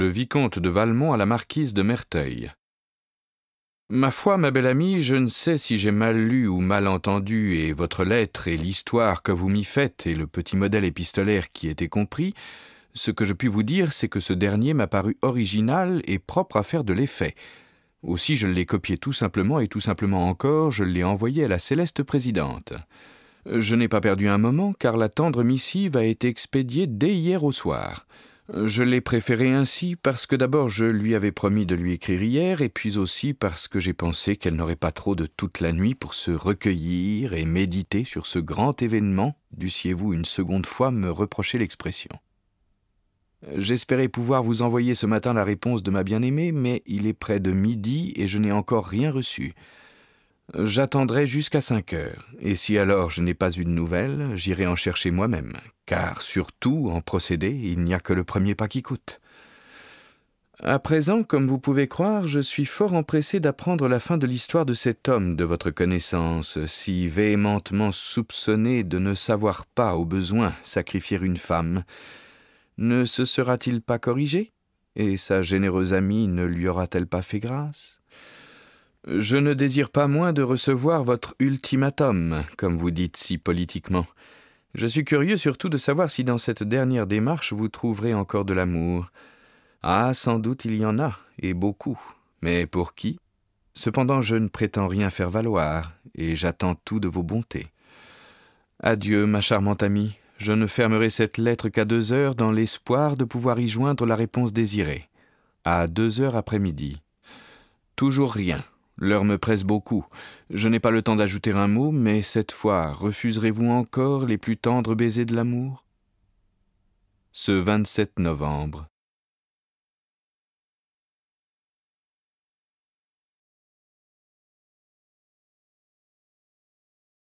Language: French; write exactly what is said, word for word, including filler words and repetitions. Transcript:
Le vicomte de Valmont à la marquise de Merteuil. Ma foi, ma belle amie, je ne sais si j'ai mal lu ou mal entendu, et votre lettre et l'histoire que vous m'y faites et le petit modèle épistolaire qui était compris, ce que je puis vous dire, c'est que ce dernier m'a paru original et propre à faire de l'effet. Aussi je l'ai copié tout simplement, et tout simplement encore, je l'ai envoyé à la céleste présidente. Je n'ai pas perdu un moment, car la tendre missive a été expédiée dès hier au soir. Je l'ai préférée ainsi parce que d'abord je lui avais promis de lui écrire hier, et puis aussi parce que j'ai pensé qu'elle n'aurait pas trop de toute la nuit pour se recueillir et méditer sur ce grand événement, dussiez-vous une seconde fois me reprocher l'expression. J'espérais pouvoir vous envoyer ce matin la réponse de ma bien-aimée, mais il est près de midi et je n'ai encore rien reçu. J'attendrai jusqu'à cinq heures, et si alors je n'ai pas eu de nouvelles, j'irai en chercher moi-même, car surtout, en procédé, il n'y a que le premier pas qui coûte. À présent, comme vous pouvez croire, je suis fort empressé d'apprendre la fin de l'histoire de cet homme de votre connaissance, si véhémentement soupçonné de ne savoir pas, au besoin, sacrifier une femme. Ne se sera-t-il pas corrigé? Et sa généreuse amie ne lui aura-t-elle pas fait grâce? Je ne désire pas moins de recevoir votre ultimatum, comme vous dites si politiquement. Je suis curieux surtout de savoir si dans cette dernière démarche vous trouverez encore de l'amour. Ah, sans doute il y en a, et beaucoup. Mais pour qui? Cependant, je ne prétends rien faire valoir, et j'attends tout de vos bontés. Adieu, ma charmante amie. Je ne fermerai cette lettre qu'à deux heures, dans l'espoir de pouvoir y joindre la réponse désirée. À deux heures après-midi. Toujours rien. L'heure me presse beaucoup. Je n'ai pas le temps d'ajouter un mot, mais cette fois, refuserez-vous encore les plus tendres baisers de l'amour? Ce vingt-sept novembre.